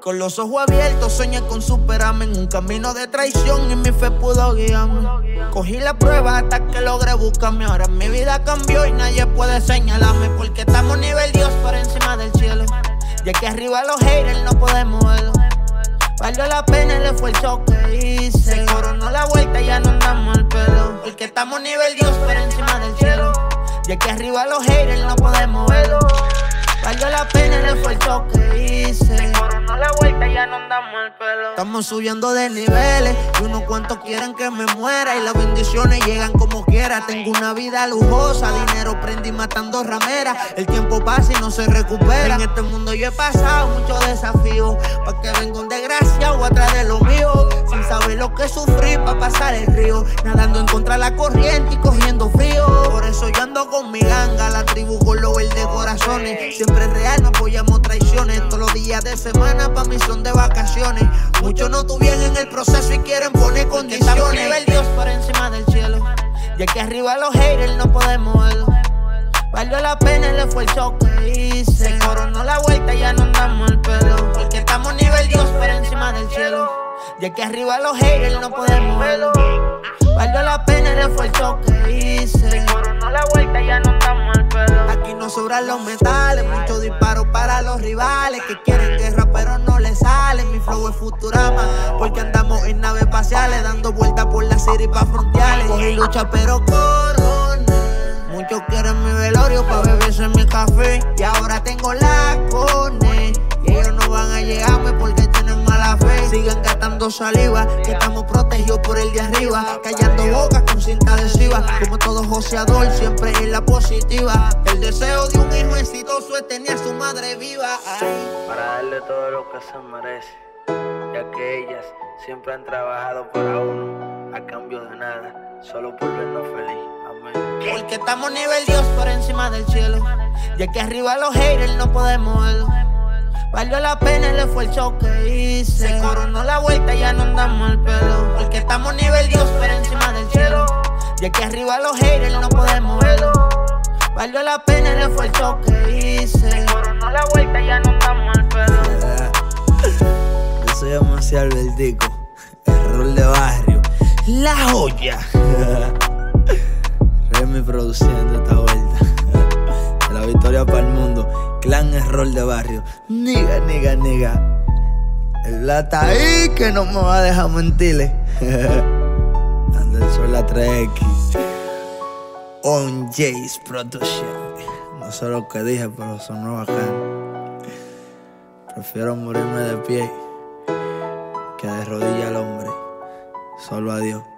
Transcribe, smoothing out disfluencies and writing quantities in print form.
Con los ojos abiertos soñé con superarme en un camino de traición y mi fe pudo guiarme. Cogí la prueba hasta que logré buscarme. Ahora mi vida cambió y nadie puede señalarme, porque estamos nivel Dios por encima del cielo. Y aquí arriba los haters no podemos verlo. Valió la pena el esfuerzo que hice. Se coronó la vuelta y ya no andamos al pelo, porque estamos nivel Dios por encima del cielo. Y aquí arriba los haters no podemos verlo. Valió la pena el esfuerzo que hice. Se coronó la vuelta y ya no andamos al pelo. Estamos subiendo de niveles y unos cuantos quieren que me muera, y las bendiciones llegan como quiera. Tengo una vida lujosa, dinero prendí matando rameras. El tiempo pasa y no se recupera. En este mundo yo he pasado muchos desafíos, pa' que venga un desgraciado atrás de lo mío, sin saber lo que sufrí pa' pasar el río, nadando en contra de la corriente y cogiendo frío. Por eso yo ando con mi ganga, la tribu con los verdes corazones. Siempre es real, no apoyamos traiciones. Todos los días de semana pa' mí son de vacaciones. Muchos no tuvieron en el proceso y quieren poner condiciones. Estamos nivel Dios por encima del cielo. Y aquí arriba los haters no podemos verlo. Valió la pena el esfuerzo que hice. Se coronó la vuelta y ya no andamos al pelo, porque estamos nivel Dios por encima del cielo. Y aquí arriba los haters no podemos verlo. Valió la pena el esfuerzo que hice. Se coronó la vuelta y ya no andamos al pelo. Aquí no sobran los metales, muchos disparos para los rivales que quieren guerra pero no les sale. Mi flow es Futurama, porque andamos en naves espaciales, dando vueltas por la city pa' fronteales. Cogí lucha pero coroné. Muchos quieren mi velorio pa' beberse en mi café, y ahora tengo la cone. Y ellos no van a llegarme porque tienen mala fe. Sigan gastando saliva, que estamos protegidos por el de arriba, callando bocas con cinta adhesiva. Como todo joseador, siempre en la positiva. El deseo de un hijo exitoso es tener a su madre viva. Ay. Para darle todo lo que se merece, ya que ellas siempre han trabajado para uno, a cambio de nada, solo por vernos feliz. Amén. Porque estamos nivel Dios por encima del cielo. Y aquí arriba los haters no podemos verlo. Valió la pena el esfuerzo que hice. Se coronó la vuelta y ya no andamos al pelo, porque estamos nivel Dios por encima del cielo. Y aquí arriba los haters no podemos verlo. Valió la pena el esfuerzo que hice. Se coronó la vuelta y ya no andamos al pelo. Yo soy demasiado Albertico, el rol de barrio, la joya. Remy produciendo esta vuelta. De la victoria para el mundo, clan error de barrio. Niga, niga, niga. El lata ahí que no me va a dejar mentirle. Anderson la 3X. On Jace Production. No sé lo que dije, pero sonó bacán. Prefiero morirme de pie que de rodilla al hombre. Solo a Dios.